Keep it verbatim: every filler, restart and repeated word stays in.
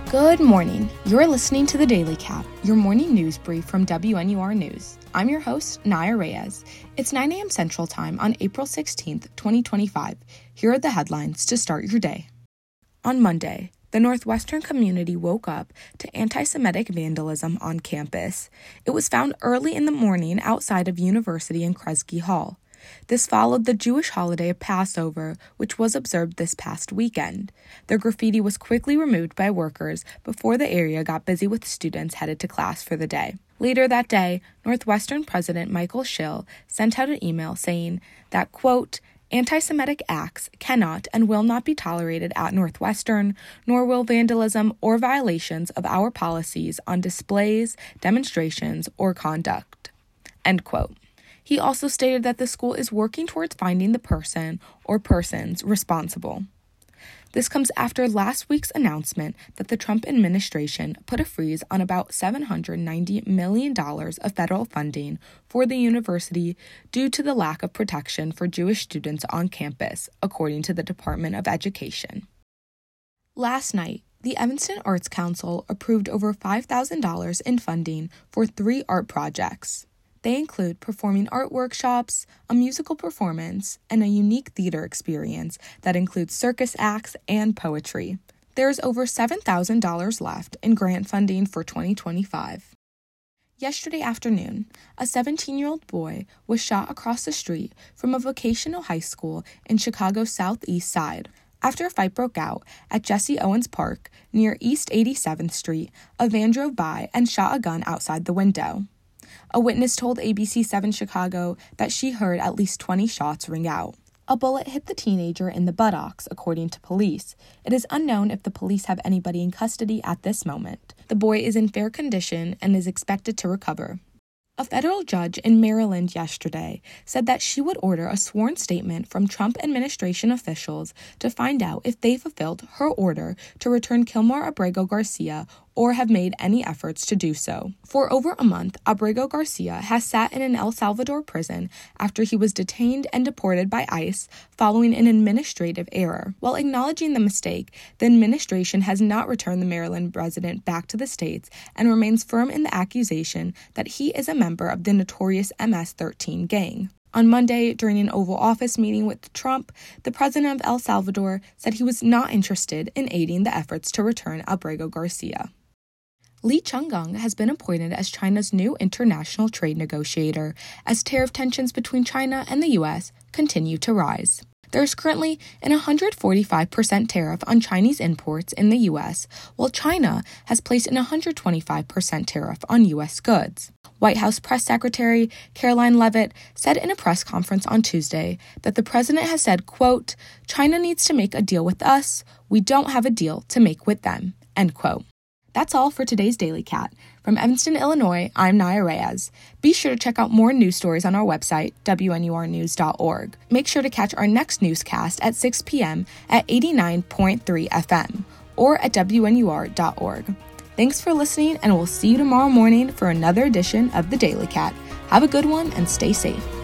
Good morning. You're listening to the Daily Cap, your morning news brief from W N U R News. I'm your host, Naya Reyes. It's nine a.m. Central Time on April sixteenth, twenty twenty-five. Here are the headlines to start your day. On Monday, the Northwestern community woke up to anti-Semitic vandalism on campus. It was found early in the morning outside of University in Kresge Hall. This followed the Jewish holiday of Passover, which was observed this past weekend. The graffiti was quickly removed by workers before the area got busy with students headed to class for the day. Later that day, Northwestern President Michael Schill sent out an email saying that, quote, anti-Semitic acts cannot and will not be tolerated at Northwestern, nor will vandalism or violations of our policies on displays, demonstrations, or conduct, end quote. He also stated that the school is working towards finding the person or persons responsible. This comes after last week's announcement that the Trump administration put a freeze on about seven hundred ninety million dollars of federal funding for the university due to the lack of protection for Jewish students on campus, according to the Department of Education. Last night, the Evanston Arts Council approved over five thousand dollars in funding for three art projects. They include performing art workshops, a musical performance, and a unique theater experience that includes circus acts and poetry. There is over seven thousand dollars left in grant funding for twenty twenty-five. Yesterday afternoon, a seventeen-year-old boy was shot across the street from a vocational high school in Chicago's southeast side. After a fight broke out at Jesse Owens Park near East eighty-seventh Street, a van drove by and shot a gun outside the window. A witness told A B C seven Chicago that she heard at least twenty shots ring out. A bullet hit the teenager in the buttocks, according to police. It is unknown if the police have anybody in custody at this moment. The boy is in fair condition and is expected to recover. A federal judge in Maryland yesterday said that she would order a sworn statement from Trump administration officials to find out if they fulfilled her order to return Kilmar Abrego Garcia or have made any efforts to do so. For over a month, Abrego Garcia has sat in an El Salvador prison after he was detained and deported by ICE following an administrative error. While acknowledging the mistake, the administration has not returned the Maryland resident back to the States and remains firm in the accusation that he is a member of the notorious M S thirteen gang. On Monday, during an Oval Office meeting with Trump, the president of El Salvador said he was not interested in aiding the efforts to return Abrego Garcia. Li Changgang has been appointed as China's new international trade negotiator as tariff tensions between China and the U S continue to rise. There is currently an one hundred forty-five percent tariff on Chinese imports in the U S, while China has placed an one hundred twenty-five percent tariff on U S goods. White House Press Secretary Caroline Leavitt said in a press conference on Tuesday that the president has said, quote, China needs to make a deal with us. We don't have a deal to make with them, end quote. That's all for today's Daily Cat. From Evanston, Illinois, I'm Naya Reyes. Be sure to check out more news stories on our website, W N U R news dot org. Make sure to catch our next newscast at six p.m. at eighty-nine point three F M or at W N U R dot org. Thanks for listening, and we'll see you tomorrow morning for another edition of the Daily Cat. Have a good one and stay safe.